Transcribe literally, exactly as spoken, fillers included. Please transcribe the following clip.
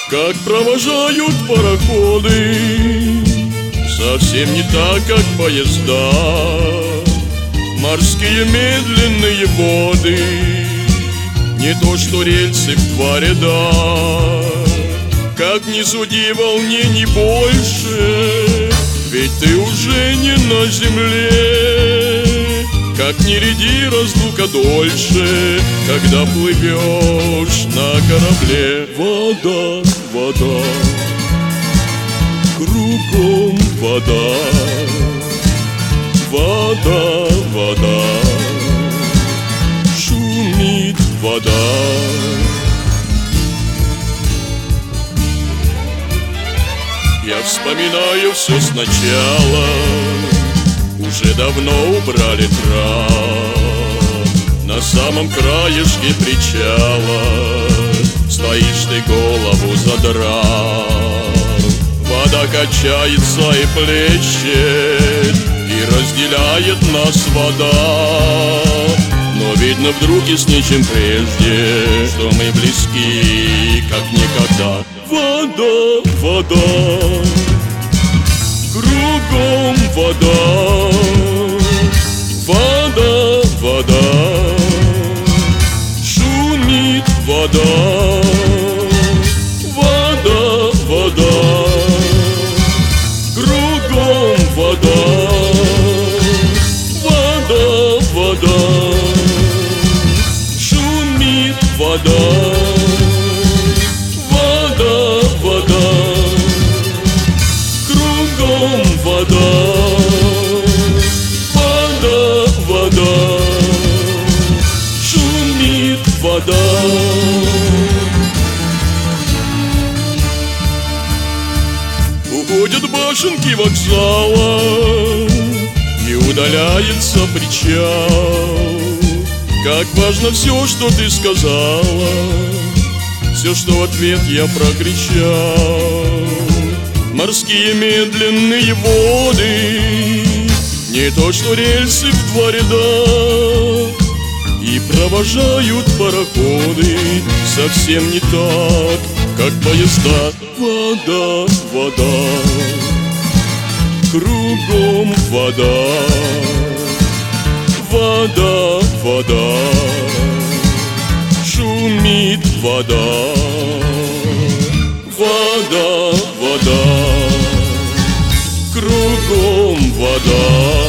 как провожают пароходы, совсем не так, как поезда. Морские медленные воды, не то что рельсы в два ряда. Как ни суди, волнений больше, ведь ты уже не на земле. Как ни ряди, разлука дольше, когда плывешь на корабле. Вода, вода, кругом вода. Вода, вода, шумит вода. Я вспоминаю все сначала, уже давно убрали трап. На самом краешке причала стоишь ты, голову задрав. Вода качается и плещет, и разделяет нас вода. Но видно вдруг и с ничем прежде, что мы близки, как никогда. Вода, вода, кругом вода. Вода, вода, шумит вода. Вода, вода, кругом вода. Вода, вода, шумит вода. Вода, вода, кругом вода. Вода, вода, шумит вода. Уходят башенки вокзала, и удаляется причал. Как важно все, что ты сказала, все, что в ответ я прокричал. Морские медленные воды, не то что рельсы в два ряда. И провожают пароходы совсем не так, как поезда. Вода, вода, кругом вода. Вода, вода, шумит вода. Вода, вода, кругом вода.